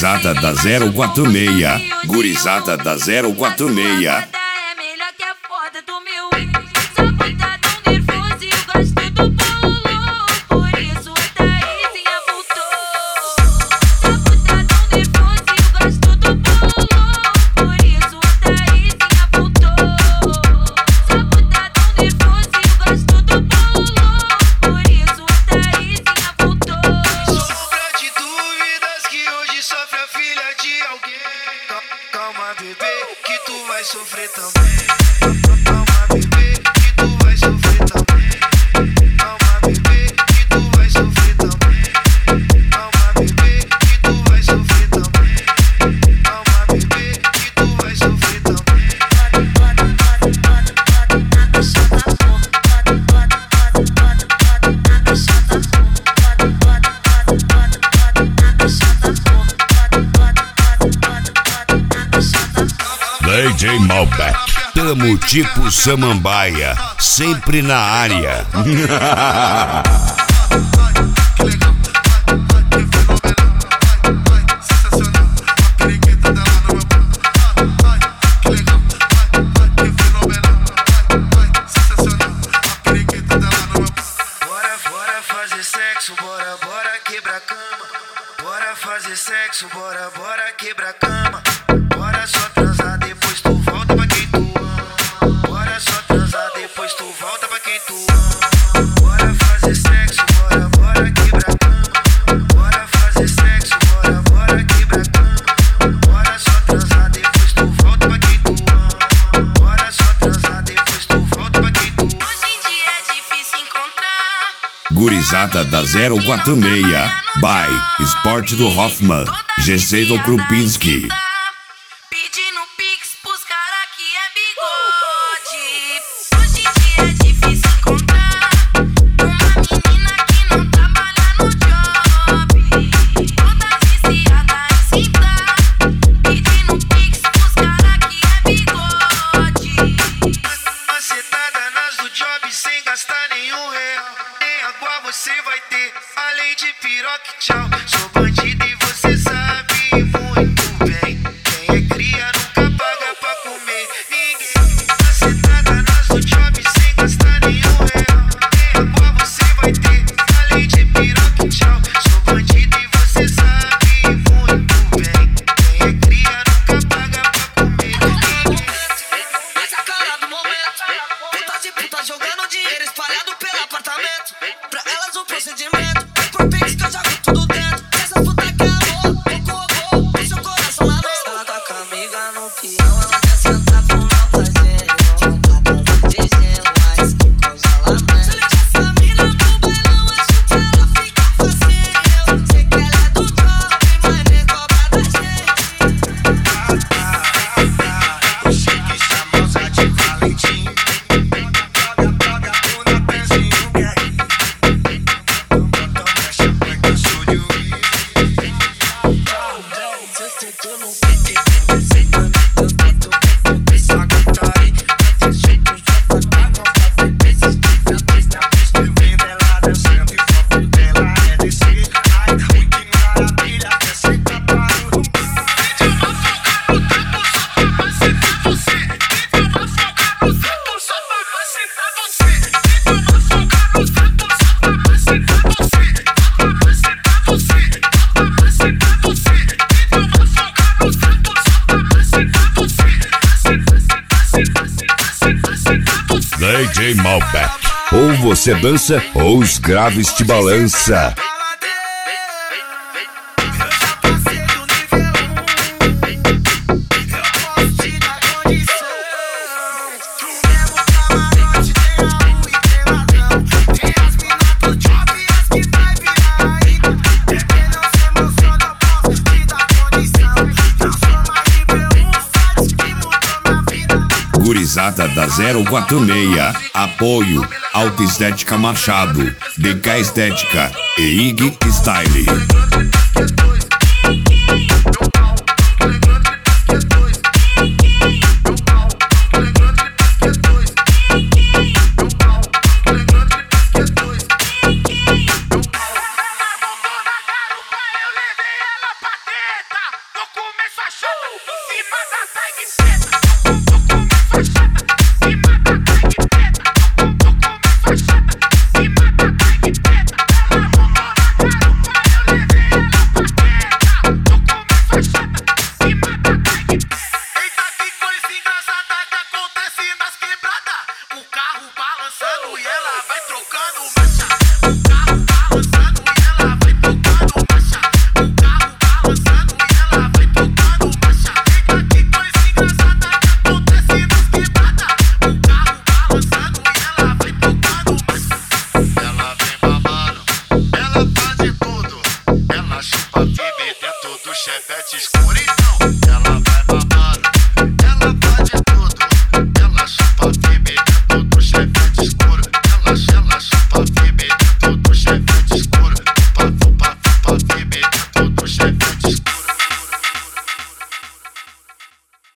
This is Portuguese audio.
Gurizada da 046. Gurizada da 046. Calma, bebê, que tu vai sofrer também. Calma, bebê, que tu vai sofrer também. Calma, bebê, que tu vai sofrer também. Calma, bebê, que tu vai sofrer também. Calma, bebê, que tu vai sofrer também. DJ Malbec, tamo tipo Samambaia, sempre na área. Bora fazer sexo, bora quebrar cama. Bora fazer sexo, bora quebrar cama. Bora só transar, depois tu volta pra quem tu ama. Bora só transar, depois tu volta pra quem tu ama. Bora fazer sexo, bora quebrar cama. Bora fazer sexo, bora quebrar cama. Bora só transar, depois tu volta pra quem tu ama. Bora só transar, depois tu volta pra quem tu ama. Hoje em dia é difícil encontrar. Gurizada da 046. By Sport do Hoffman, GC do Krupinski. Pedindo pix pros cara que é bigode. Hoje em dia é difícil encontrar uma menina que não trabalha no job. Toda viciada em sentar, pedindo pix pros cara que é bigode. Macetada nas do job sem gastar nenhum real. Nem água você vai ter, além de piroca e tchau. Sou bandido e você sabe muito bem. Quem é cria nunca paga pra comer ninguém. Macetada nas do job sem gastar nenhum real. Nem água você vai ter, além de piroca e tchau. Sou bandido e você sabe muito bem. Quem é cria nunca paga pra comer ninguém. Mas a cara do momento, puta de puta jogando dinheiro espalhado pelo apartamento. Pra elas o procedimento é por pix que eu jogo tudo dentro. Essa puta que amor, roubou o seu coração na lenta. Ela tá com a amiga no peão, ela quer sentar pro meu prazer. Não tá dizendo mais que coisa ela mete. Se liga essa mina no bailão, é chute, ela fica facinho. Eu sei que ela é do job, mas nem cobra da gente. O chique chamosa de Valentim. Joga bunda, pezinho quer ir. Então mexe pra que eu sou de Luiz. DJ Malbec, ou você dança ou os graves te balança. Gurizada da 046. Apoio Alta Estética Machado, DK Estética e IG Style.